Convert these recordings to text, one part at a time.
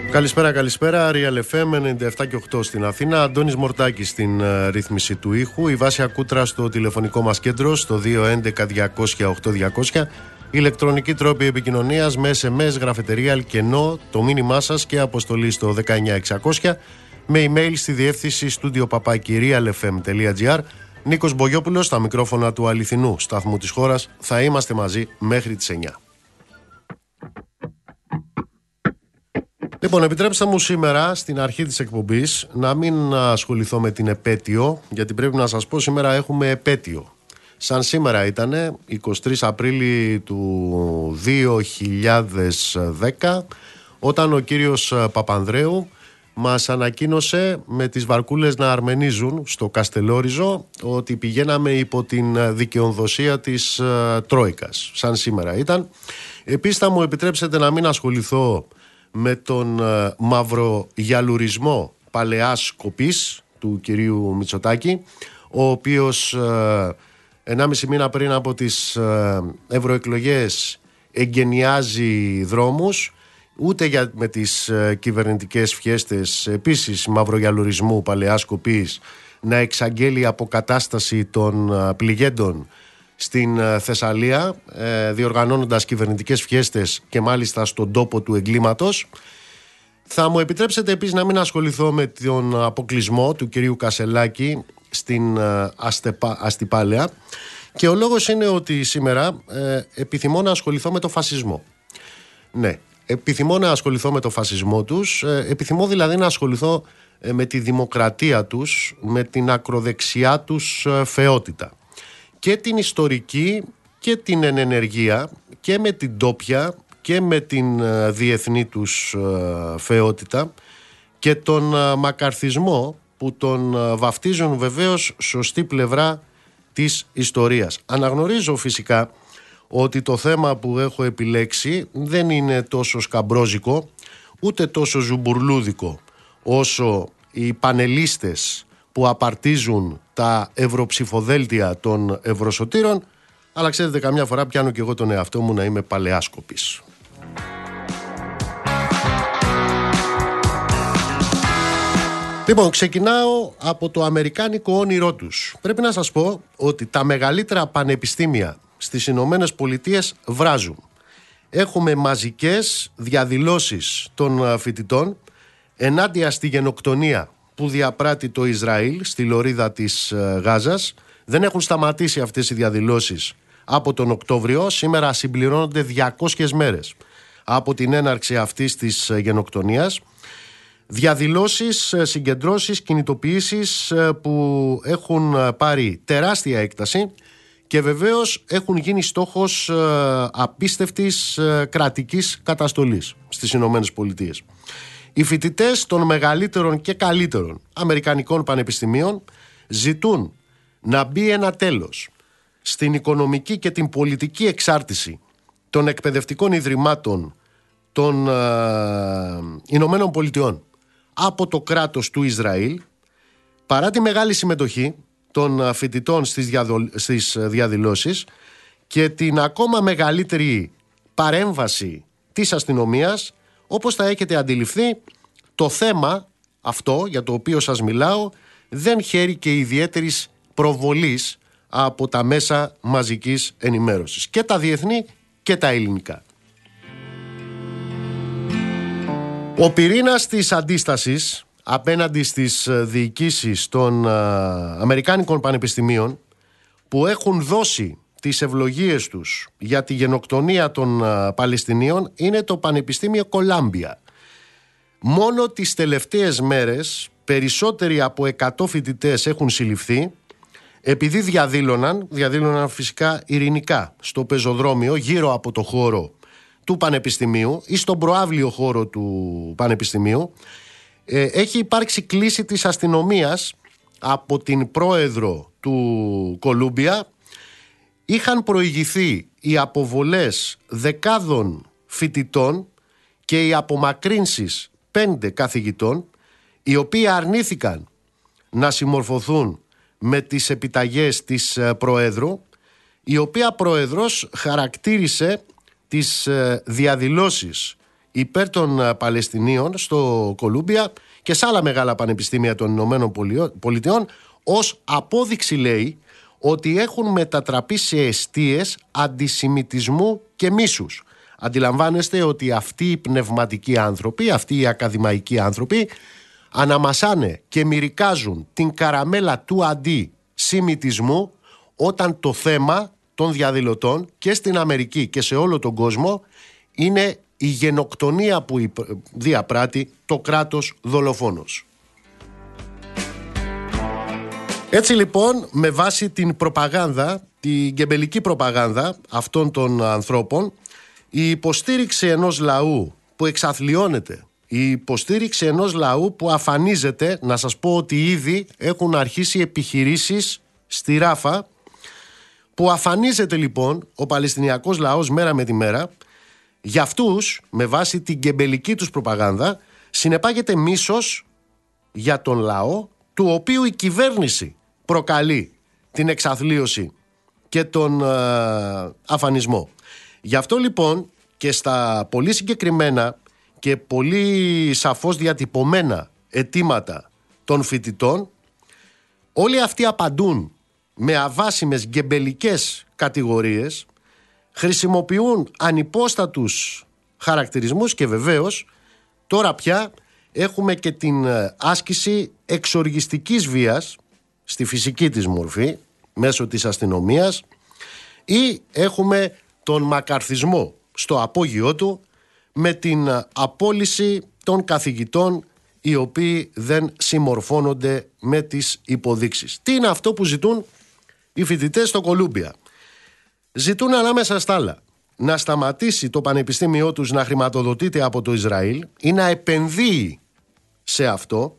Καλησπέρα. Real FM 97 και 8 στην Αθήνα. Αντώνης Μορτάκης στην ρύθμιση του ήχου. Η Βάσια Κούτρα στο τηλεφωνικό μας κέντρο στο 211-200-8200. Ηλεκτρονική τρόπη επικοινωνίας με SMS, γραφετερία, αλκενό, το μήνυμά σας και αποστολή στο 19600. Με email στη διεύθυνση studio@realfm.gr. Νίκος Μπογιόπουλος στα μικρόφωνα του αληθινού σταθμού της χώρας. Θα είμαστε μαζί μέχρι τις 9. Λοιπόν, επιτρέψτε μου σήμερα στην αρχή της εκπομπής να μην ασχοληθώ με την επέτειο, γιατί πρέπει να σας πω σήμερα έχουμε επέτειο. Σαν σήμερα ήτανε 23 Απρίλη του 2010, όταν ο κύριος Παπανδρέου μας ανακοίνωσε με τις βαρκούλες να αρμενίζουν στο Καστελόριζο ότι πηγαίναμε υπό την δικαιοδοσία της Τρόικας. Σαν σήμερα ήταν. Επίσης θα μου επιτρέψετε να μην ασχοληθώ με τον μαυρογιαλουρισμό παλαιάς κοπής του κυρίου Μητσοτάκη, ο οποίος 1,5 μήνα πριν από τις ευρωεκλογές εγκαινιάζει δρόμους, ούτε με τις κυβερνητικές φιέστες επίσης μαυρογιαλουρισμού παλαιάς κοπής να εξαγγέλει αποκατάσταση των πληγέντων στην Θεσσαλία, διοργανώνοντας κυβερνητικές φιέστες και μάλιστα στον τόπο του εγκλήματος. Θα μου επιτρέψετε επίσης να μην ασχοληθώ με τον αποκλεισμό του κυρίου Κασελάκη στην Αστυπάλαια, και ο λόγος είναι ότι σήμερα επιθυμώ να ασχοληθώ με το φασισμό. Ναι, επιθυμώ να ασχοληθώ με το φασισμό τους, επιθυμώ δηλαδή να ασχοληθώ με τη δημοκρατία τους, με την ακροδεξιά τους φεότητα, και την ιστορική και την ενενεργία και με την τόπια και με την διεθνή τους φεότητα και τον μακαρθισμό που τον βαφτίζουν βεβαίως σωστή πλευρά της ιστορίας. Αναγνωρίζω φυσικά ότι το θέμα που έχω επιλέξει δεν είναι τόσο σκαμπρόζικο ούτε τόσο ζουμπουρλούδικο όσο οι πανελίστες που απαρτίζουν τα ευρωψηφοδέλτια των ευρωσωτήρων, αλλά ξέρετε, καμιά φορά πιάνω και εγώ τον εαυτό μου να είμαι παλαιάσκοπης. Λοιπόν, ξεκινάω από το αμερικάνικο όνειρό τους. Πρέπει να σας πω ότι τα μεγαλύτερα πανεπιστήμια στις Ηνωμένες Πολιτείες βράζουν. Έχουμε μαζικές διαδηλώσεις των φοιτητών ενάντια στη γενοκτονία που διαπράττει το Ισραήλ στη λωρίδα της Γάζας. Δεν έχουν σταματήσει αυτές οι διαδηλώσεις από τον Οκτώβριο. Σήμερα συμπληρώνονται 200 μέρες από την έναρξη αυτής της γενοκτονίας. Διαδηλώσεις, συγκεντρώσεις, κινητοποιήσεις που έχουν πάρει τεράστια έκταση και βεβαίως έχουν γίνει στόχος απίστευτης κρατικής καταστολής στις Ηνωμένες Πολιτείες. Οι φοιτητές των μεγαλύτερων και καλύτερων αμερικανικών πανεπιστημίων ζητούν να μπει ένα τέλος στην οικονομική και την πολιτική εξάρτηση των εκπαιδευτικών ιδρυμάτων των Ηνωμένων Πολιτειών από το κράτος του Ισραήλ, παρά τη μεγάλη συμμετοχή των φοιτητών στις διαδηλώσεις και την ακόμα μεγαλύτερη παρέμβαση της αστυνομίας. Όπως θα έχετε αντιληφθεί, το θέμα αυτό για το οποίο σας μιλάω δεν χαίρει και ιδιαίτερης προβολής από τα μέσα μαζικής ενημέρωσης, και τα διεθνή και τα ελληνικά. Ο πυρήνας της αντίστασης απέναντι στις διοικήσεις των Αμερικάνικων πανεπιστημίων που έχουν δώσει τις ευλογίες τους για τη γενοκτονία των Παλαιστινίων είναι το Πανεπιστήμιο Κολάμπια. Μόνο τις τελευταίες μέρες περισσότεροι από 100 φοιτητές έχουν συλληφθεί επειδή διαδήλωναν φυσικά ειρηνικά στο πεζοδρόμιο γύρω από το χώρο του Πανεπιστημίου ή στον προαύλιο χώρο του Πανεπιστημίου. Έχει υπάρξει κλήση της αστυνομίας από την πρόεδρο του Κολούμπια. Είχαν προηγηθεί οι αποβολές δεκάδων φοιτητών και οι απομακρύνσεις 5 καθηγητών, οι οποίοι αρνήθηκαν να συμμορφωθούν με τις επιταγές της Προέδρου, η οποία Πρόεδρος χαρακτήρισε τις διαδηλώσεις υπέρ των Παλαιστινίων στο Κολούμπια και σε άλλα μεγάλα πανεπιστήμια των Ηνωμένων Πολιτειών, ως απόδειξη, λέει, ότι έχουν μετατραπεί σε εστίες αντισημιτισμού και μίσους. Αντιλαμβάνεστε ότι αυτοί οι πνευματικοί άνθρωποι, αυτοί οι ακαδημαϊκοί άνθρωποι αναμασάνε και μυρικάζουν την καραμέλα του αντισημιτισμού όταν το θέμα των διαδηλωτών και στην Αμερική και σε όλο τον κόσμο είναι η γενοκτονία που διαπράττει το κράτος δολοφόνος. Έτσι λοιπόν, με βάση την προπαγάνδα, την γκεμπελική προπαγάνδα αυτών των ανθρώπων, η υποστήριξη ενός λαού που εξαθλιώνεται, η υποστήριξη ενός λαού που αφανίζεται, να σας πω ότι ήδη έχουν αρχίσει επιχειρήσεις στη Ράφα, που αφανίζεται λοιπόν ο Παλαιστινιακός λαός μέρα με τη μέρα, για αυτούς, με βάση την γκεμπελική τους προπαγάνδα, συνεπάγεται μίσος για τον λαό, του οποίου η κυβέρνηση προκαλεί την εξαθλίωση και τον αφανισμό. Γι' αυτό λοιπόν και στα πολύ συγκεκριμένα και πολύ σαφώς διατυπωμένα αιτήματα των φοιτητών, όλοι αυτοί απαντούν με αβάσιμες γκεμπελικές κατηγορίες, χρησιμοποιούν ανυπόστατους χαρακτηρισμούς και βεβαίως τώρα πια έχουμε και την άσκηση εξοργιστικής βίας στη φυσική της μορφή μέσω της αστυνομίας, ή έχουμε τον μακαρθισμό στο απόγειό του με την απόλυση των καθηγητών οι οποίοι δεν συμμορφώνονται με τις υποδείξεις. Τι είναι αυτό που ζητούν οι φοιτητές στο Κολούμπια? Ζητούν ανάμεσα στα άλλα να σταματήσει το πανεπιστήμιό τους να χρηματοδοτείται από το Ισραήλ ή να επενδύει σε αυτό.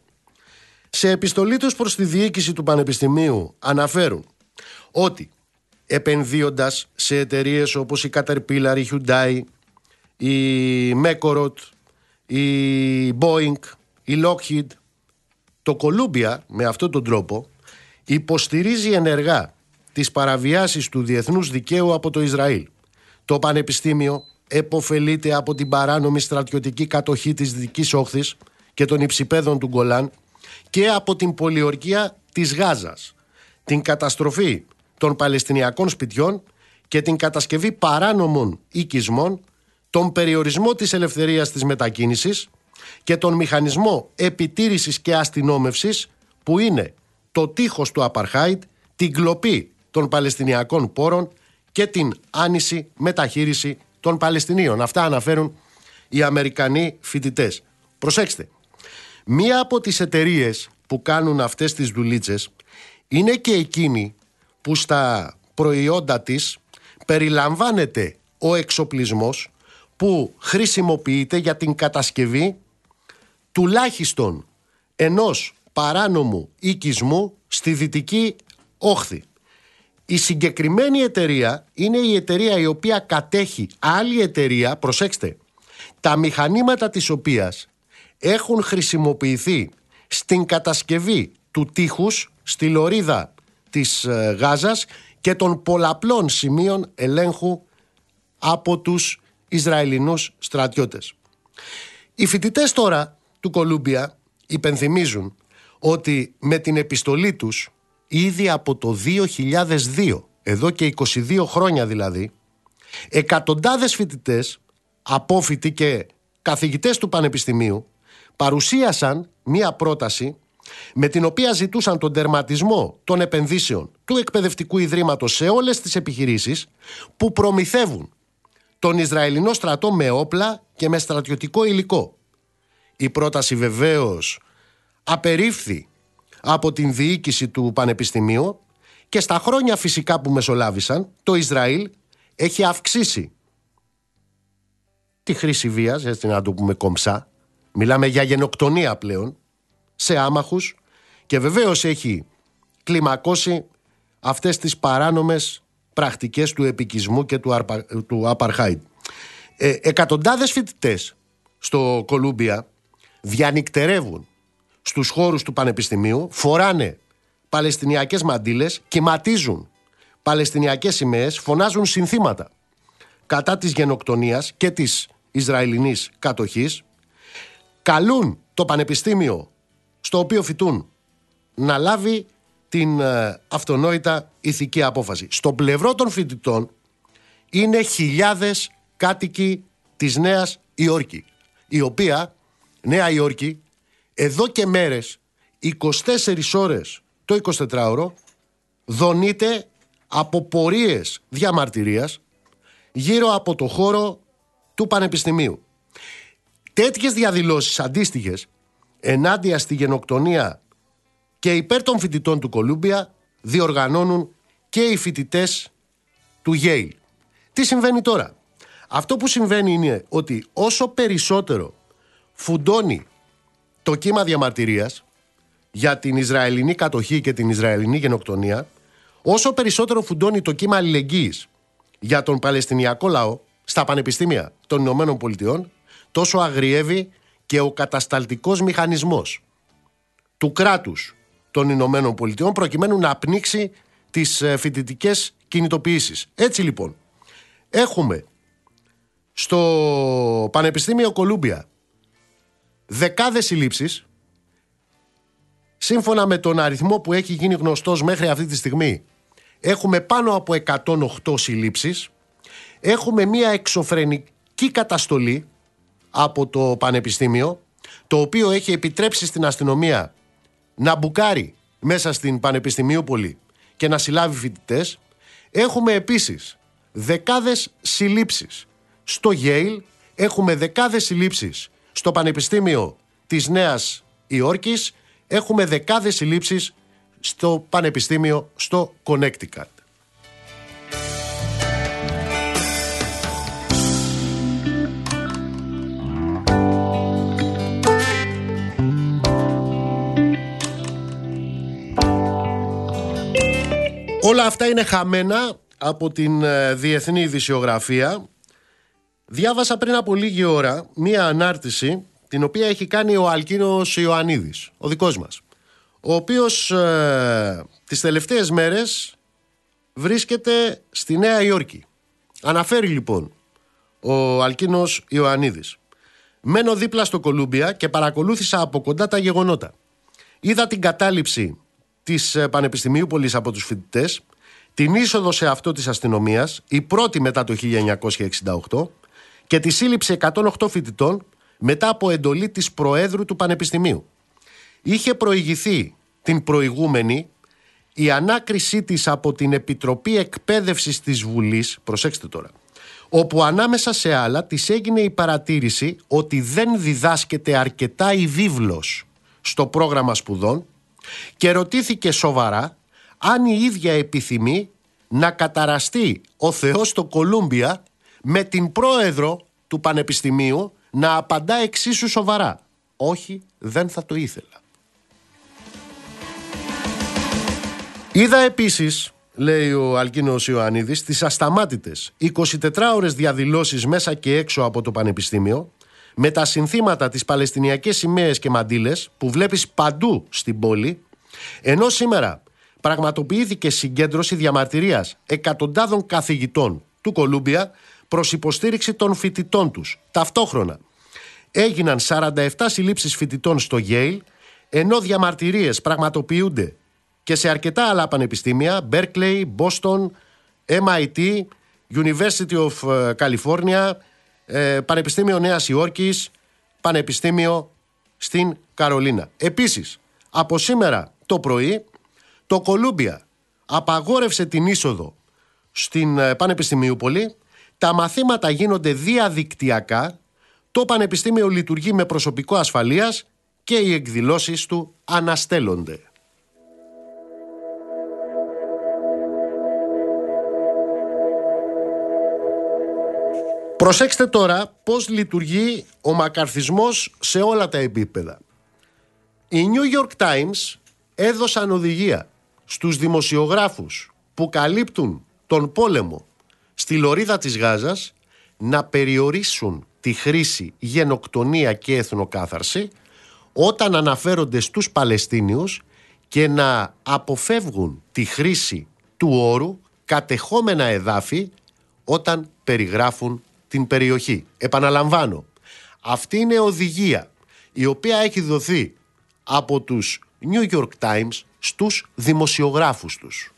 Σε επιστολή τους προς τη διοίκηση του πανεπιστημίου αναφέρουν ότι επενδύοντας σε εταιρείες όπως η Caterpillar, η Hyundai, η Mekorot, η Boeing, η Lockheed, το Κολούμπια με αυτόν τον τρόπο υποστηρίζει ενεργά τις παραβιάσεις του διεθνούς δικαίου από το Ισραήλ. Το πανεπιστήμιο επωφελείται από την παράνομη στρατιωτική κατοχή της Δυτικής Όχθης και των υψηπέδων του Γκολάν και από την πολιορκία της Γάζας, την καταστροφή των Παλαιστινιακών σπιτιών και την κατασκευή παράνομων οικισμών, τον περιορισμό της ελευθερίας της μετακίνησης και τον μηχανισμό επιτήρησης και αστυνόμευσης που είναι το τείχος του Απαρχάιτ, την κλοπή των Παλαιστινιακών πόρων και την άνηση μεταχείριση των Παλαιστινίων. Αυτά αναφέρουν οι Αμερικανοί φοιτητές. Προσέξτε, μία από τις εταιρείες που κάνουν αυτές τις δουλίτσες είναι και εκείνη που στα προϊόντα της περιλαμβάνεται ο εξοπλισμός που χρησιμοποιείται για την κατασκευή τουλάχιστον ενός παράνομου οικισμού στη Δυτική Όχθη. Η συγκεκριμένη εταιρεία είναι η εταιρεία η οποία κατέχει άλλη εταιρεία, προσέξτε, τα μηχανήματα της οποίας έχουν χρησιμοποιηθεί στην κατασκευή του τείχους στη λωρίδα της Γάζας και των πολλαπλών σημείων ελέγχου από τους Ισραηλινούς στρατιώτες. Οι φοιτητές τώρα του Κολούμπια υπενθυμίζουν ότι με την επιστολή τους ήδη από το 2002, εδώ και 22 χρόνια δηλαδή, εκατοντάδες φοιτητές, απόφοιτοι και καθηγητές του Πανεπιστημίου παρουσίασαν μία πρόταση με την οποία ζητούσαν τον τερματισμό των επενδύσεων του Εκπαιδευτικού Ιδρύματος σε όλες τις επιχειρήσεις που προμηθεύουν τον Ισραηλινό στρατό με όπλα και με στρατιωτικό υλικό. Η πρόταση βεβαίως απερίφθη από την διοίκηση του Πανεπιστημίου και στα χρόνια φυσικά που μεσολάβησαν το Ισραήλ έχει αυξήσει τη χρήση βίας, έτσι να το πούμε κομψά, μιλάμε για γενοκτονία πλέον, σε άμαχους και βεβαίως έχει κλιμακώσει αυτές τις παράνομες πρακτικές του επικισμού και του Απαρχάιντ. Εκατοντάδες φοιτητές στο Κολούμπια διανυκτερεύουν στους χώρους του Πανεπιστημίου, φοράνε παλαιστινιακές μαντήλες, κυματίζουν παλαιστινιακές σημαίες, φωνάζουν συνθήματα κατά της γενοκτονίας και της Ισραηλινής κατοχής, καλούν το πανεπιστήμιο στο οποίο φοιτούν να λάβει την αυτονόητα ηθική απόφαση. Στο πλευρό των φοιτητών είναι χιλιάδες κάτοικοι της Νέας Υόρκη, η οποία Νέα Υόρκη εδώ και μέρες, 24 ώρες το 24ωρο, δονείται από πορείες διαμαρτυρίας γύρω από το χώρο του Πανεπιστημίου. Τέτοιες διαδηλώσεις αντίστοιχες ενάντια στη γενοκτονία και υπέρ των φοιτητών του Κολούμπια διοργανώνουν και οι φοιτητές του Yale. Τι συμβαίνει τώρα? Αυτό που συμβαίνει είναι ότι όσο περισσότερο φουντώνει το κύμα διαμαρτυρίας για την Ισραηλινή κατοχή και την Ισραηλινή γενοκτονία, όσο περισσότερο φουντώνει το κύμα αλληλεγγύης για τον Παλαιστινιακό λαό στα πανεπιστήμια των Ηνωμένων Πολιτειών, τόσο αγριεύει και ο κατασταλτικός μηχανισμός του κράτους των Ηνωμένων Πολιτειών προκειμένου να πνίξει τις φοιτητικές κινητοποιήσεις. Έτσι λοιπόν, έχουμε στο Πανεπιστήμιο Κολούμπια δεκάδες συλλήψεις. Σύμφωνα με τον αριθμό που έχει γίνει γνωστός μέχρι αυτή τη στιγμή, έχουμε πάνω από 108 συλλήψεις. Έχουμε μια εξωφρενική καταστολή από το Πανεπιστήμιο, το οποίο έχει επιτρέψει στην αστυνομία να μπουκάρει μέσα στην Πανεπιστημιούπολη και να συλλάβει φοιτητές. Έχουμε επίσης δεκάδες συλλήψεις στο Yale, έχουμε δεκάδες συλλήψεις στο Πανεπιστήμιο της Νέας Υόρκης, έχουμε δεκάδες συλλήψεις στο Πανεπιστήμιο στο Connecticut. Όλα αυτά είναι χαμένα από την διεθνή ειδησιογραφία. Διάβασα πριν από λίγη ώρα μία ανάρτηση την οποία έχει κάνει ο Αλκίνος Ιωαννίδης, ο δικός μας, ο οποίος τις τελευταίες μέρες βρίσκεται στη Νέα Υόρκη. Αναφέρει λοιπόν ο Αλκίνος Ιωαννίδης: μένω δίπλα στο Κολούμπια και παρακολούθησα από κοντά τα γεγονότα. Είδα την κατάληψη της Πανεπιστημιούπολης από τους φοιτητές, την είσοδο σε αυτό της αστυνομίας, η πρώτη μετά το 1968, και τη σύλληψη 108 φοιτητών μετά από εντολή της Προέδρου του Πανεπιστημίου. Είχε προηγηθεί την προηγούμενη η ανάκρισή της από την Επιτροπή Εκπαίδευσης της Βουλής, προσέξτε τώρα, όπου ανάμεσα σε άλλα της έγινε η παρατήρηση ότι δεν διδάσκεται αρκετά η βίβλος στο πρόγραμμα σπουδών και ρωτήθηκε σοβαρά αν η ίδια επιθυμεί να καταραστεί ο Θεός στο Κολούμπια με την πρόεδρο του Πανεπιστημίου να απαντά εξίσου σοβαρά: όχι, δεν θα το ήθελα. Είδα επίσης, λέει ο Αλκίνος Ιωαννίδης, τις ασταμάτητες 24 ώρες διαδηλώσεις μέσα και έξω από το Πανεπιστήμιο, με τα συνθήματα, τις παλαιστινιακές σημαίες και μαντήλες που βλέπεις παντού στην πόλη, ενώ σήμερα πραγματοποιήθηκε συγκέντρωση διαμαρτυρίας εκατοντάδων καθηγητών του Κολούμπια προς υποστήριξη των φοιτητών τους. Ταυτόχρονα έγιναν 47 συλλήψεις φοιτητών στο Yale, ενώ διαμαρτυρίες πραγματοποιούνται και σε αρκετά άλλα πανεπιστήμια: Berkeley, Boston, MIT, University of California, Πανεπιστήμιο Νέας Υόρκης, Πανεπιστήμιο στην Καρολίνα. Επίσης, από σήμερα το πρωί, το Κολούμπια απαγόρευσε την είσοδο στην Πανεπιστημιούπολη, τα μαθήματα γίνονται διαδικτυακά, το Πανεπιστήμιο λειτουργεί με προσωπικό ασφαλείας και οι εκδηλώσεις του αναστέλλονται. Προσέξτε τώρα πώς λειτουργεί ο μακαρθισμός σε όλα τα επίπεδα. Οι New York Times έδωσαν οδηγία στους δημοσιογράφους που καλύπτουν τον πόλεμο στη λωρίδα της Γάζας να περιορίσουν τη χρήση γενοκτονία και εθνοκάθαρση όταν αναφέρονται στους Παλαιστίνιους και να αποφεύγουν τη χρήση του όρου κατεχόμενα εδάφη όταν περιγράφουν την περιοχή. Επαναλαμβάνω, αυτή είναι οδηγία η οποία έχει δοθεί από τους New York Times στους δημοσιογράφους τους.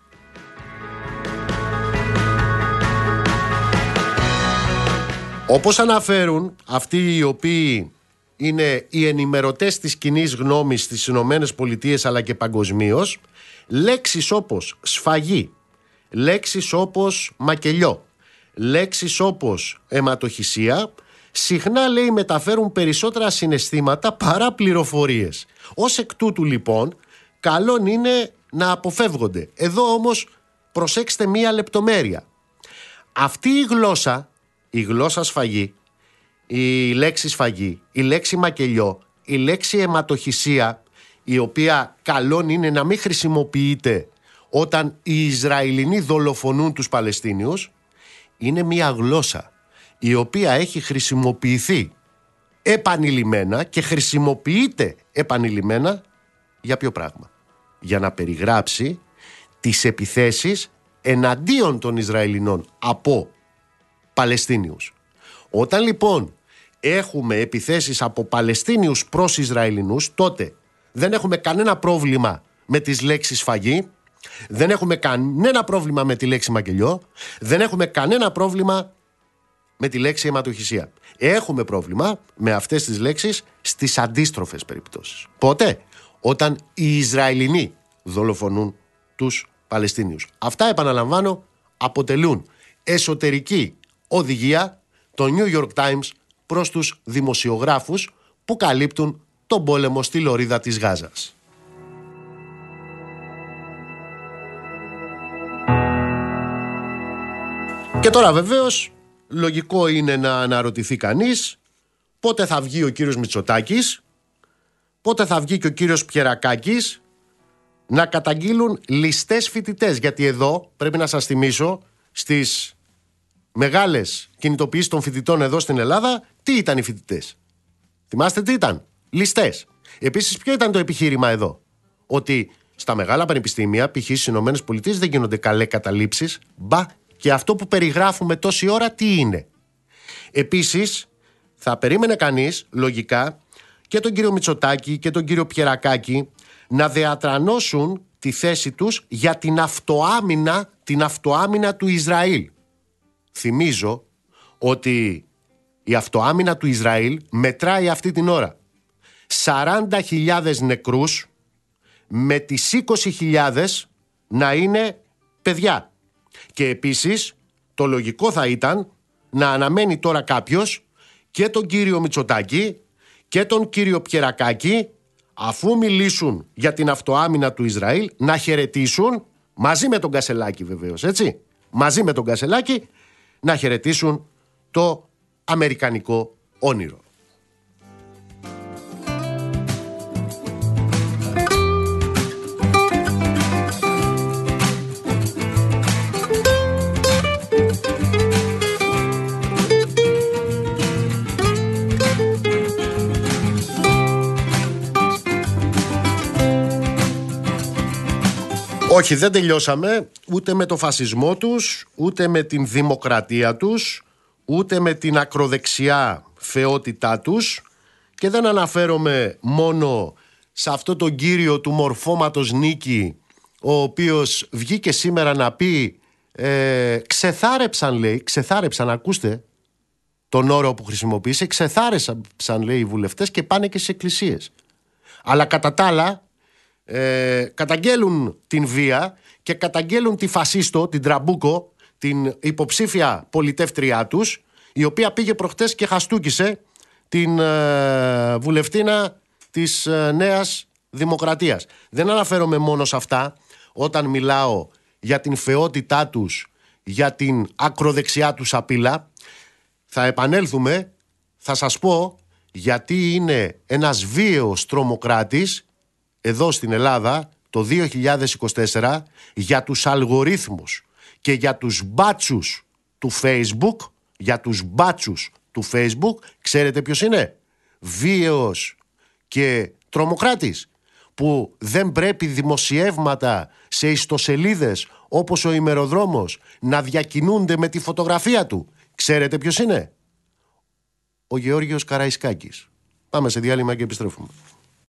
Όπως αναφέρουν αυτοί οι οποίοι είναι οι ενημερωτές της κοινής γνώμης στις Ηνωμένες Πολιτείες αλλά και παγκοσμίως, λέξεις όπως σφαγή, λέξεις όπως μακελιό, λέξεις όπως αιματοχυσία συχνά, λέει, μεταφέρουν περισσότερα συναισθήματα παρά πληροφορίες. Ως εκ τούτου, λοιπόν, καλό είναι να αποφεύγονται. Εδώ όμως προσέξτε μία λεπτομέρεια. Αυτή η γλώσσα σφαγή, η λέξη σφαγή, η λέξη μακελιό, η λέξη αιματοχυσία, η οποία καλό είναι να μην χρησιμοποιείται όταν οι Ισραηλινοί δολοφονούν τους Παλαιστίνιους, είναι μία γλώσσα η οποία έχει χρησιμοποιηθεί επανειλημμένα και χρησιμοποιείται επανειλημμένα για ποιο πράγμα? Για να περιγράψει τις επιθέσεις εναντίον των Ισραηλινών από Παλαιστίνιους. Όταν λοιπόν έχουμε επιθέσεις από Παλαιστίνιους προς Ισραηλινούς, τότε δεν έχουμε κανένα πρόβλημα με τις λέξεις σφαγή, δεν έχουμε κανένα πρόβλημα με τη λέξη μακελιό, δεν έχουμε κανένα πρόβλημα με τη λέξη αιματοχυσία. Έχουμε πρόβλημα με αυτές τις λέξεις στις αντίστροφες περιπτώσεις. Πότε? Όταν οι Ισραηλινοί δολοφονούν τους Παλαιστίνιους. Αυτά, επαναλαμβάνω, αποτελούν εσωτερική οδηγία το New York Times προς τους δημοσιογράφους που καλύπτουν τον πόλεμο στη λωρίδα της Γάζας. Και τώρα βεβαίως λογικό είναι να αναρωτηθεί κανείς πότε θα βγει ο κύριος Μητσοτάκης, πότε θα βγει και ο κύριος Πιερακάκης να καταγγείλουν ληστές φοιτητές. Γιατί εδώ πρέπει να σας θυμίσω, στις μεγάλες κινητοποιήσεις των φοιτητών εδώ στην Ελλάδα, τι ήταν οι φοιτητές? Θυμάστε τι ήταν? Ληστές. Επίσης, ποιο ήταν το επιχείρημα εδώ? Ότι στα μεγάλα πανεπιστήμια, π.χ. στις Ηνωμένες Πολιτείες, δεν γίνονται καλές καταλήψεις. Μπα, και αυτό που περιγράφουμε τόση ώρα τι είναι? Επίσης, θα περίμενε κανείς λογικά και τον κύριο Μητσοτάκη και τον κύριο Πιερακάκη να διατρανώσουν τη θέση τους για την αυτοάμυνα του Ισραήλ. Θυμίζω ότι η αυτοάμυνα του Ισραήλ μετράει αυτή την ώρα 40.000 νεκρούς, με τις 20.000 να είναι παιδιά. Και επίσης το λογικό θα ήταν να αναμένει τώρα κάποιος και τον κύριο Μητσοτάκη και τον κύριο Πιερακάκη, αφού μιλήσουν για την αυτοάμυνα του Ισραήλ, να χαιρετήσουν μαζί με τον Κασελάκη, βεβαίως, έτσι, μαζί με τον Κασελάκη, να χαιρετήσουν το αμερικανικό όνειρο. Όχι, δεν τελειώσαμε ούτε με το φασισμό τους, ούτε με την δημοκρατία τους, ούτε με την ακροδεξιά φεότητά τους, και δεν αναφέρομαι μόνο σε αυτό τον κύριο του μορφώματος Νίκη, ο οποίος βγήκε σήμερα να πει ξεθάρεψαν, ακούστε τον όρο που χρησιμοποίησε, ξεθάρεψαν, λέει, οι βουλευτές και πάνε και στις εκκλησίες. Αλλά κατά τα άλλα καταγγέλουν την βία και καταγγέλουν τη φασίστο, την Τραμπούκο, την υποψήφια πολιτεύτριά τους, η οποία πήγε προχτές και χαστούκισε την βουλευτίνα της Νέας Δημοκρατίας. Δεν αναφέρομαι μόνο σε αυτά όταν μιλάω για την φεότητά τους, για την ακροδεξιά τους απειλά. Θα επανέλθουμε, θα σας πω γιατί είναι ένας βίαιος τρομοκράτης εδώ στην Ελλάδα το 2024 για τους αλγορίθμους και για τους μπάτσους του Facebook. Για τους μπάτσους του Facebook, ξέρετε ποιος είναι? Βίαιος και τρομοκράτης, που δεν πρέπει δημοσιεύματα σε ιστοσελίδες όπως ο Ημεροδρόμος να διακινούνται με τη φωτογραφία του. Ξέρετε ποιος είναι? Ο Γεώργιος Καραϊσκάκης. Πάμε σε διάλειμμα και επιστρέφουμε.